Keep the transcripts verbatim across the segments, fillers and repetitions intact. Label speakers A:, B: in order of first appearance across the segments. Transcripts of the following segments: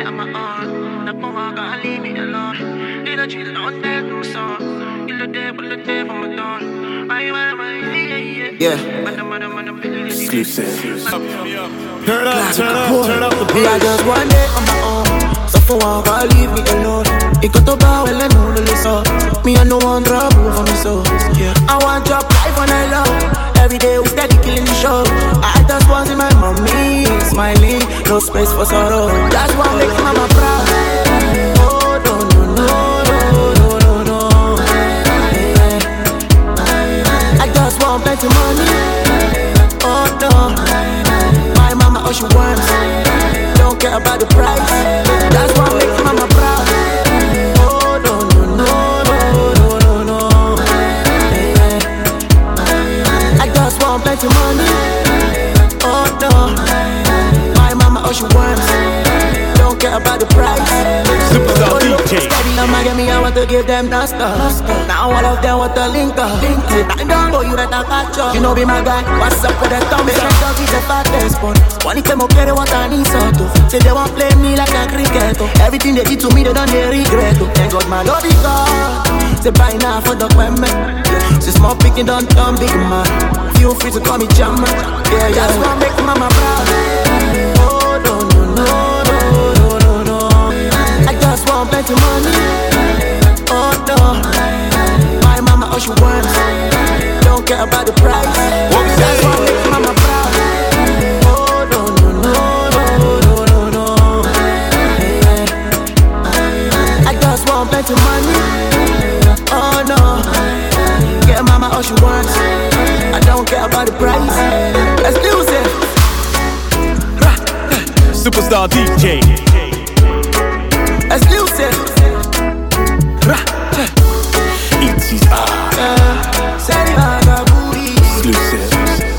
A: it on my own. That more gotta leave me alone. Did I cheat on that new song? You look there, but look there for my dawn. I am my yeah, yeah.
B: Exclusive.
C: Turn up, turn up, turn up the
D: Me, I just one day on my own. So for one, gotta leave me alone. It got to bow, well, I know the listen. Me, I no one trouble for me, so yeah. I want your life when I love. Every day we steady killing the show. I just want in my mommy smiling, no space for sorrow. That's what makes mama proud. Oh no no no no no no no. I just want plenty money. Oh no, my mama all she wants. Don't care about the price. That's what makes mama proud. Oh no no no no no no no. I just want plenty money. Oh no, my mama all she wants. Don't care about the price.
C: Superstar D J.
D: Steady on my get me, I want to give them that stuff. Now all of them want to link up. I don't know you better catch up. You know be my guy. What's up with the thumbs up? Dog is a fattest one. One of them okay, they want a nice auto. Say they want play me like a cricket. Everything they did to me, they don't they regret. Thank God my love is God. Say buy now for the women. Say small picking don't turn big man. Feel free to call me jammer. Yeah, yeah. That's what make mama proud. Oh no no no no no no no. I just want plenty money. Oh no, my mama all she wants. Don't care about the price. That's what make mama proud. Oh no no no no no no no. I just want plenty money. Oh no, get mama all she wants. I don't care about the price. Let's lose it.
C: Superstar D J.
D: Let's lose it.
C: It's his eye. Exclusive.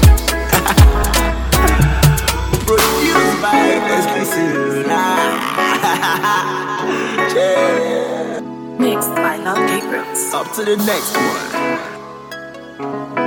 D: Produced by Exclusive. Yeah.
E: Mixed by Love Gabriels.
D: Up to the next one.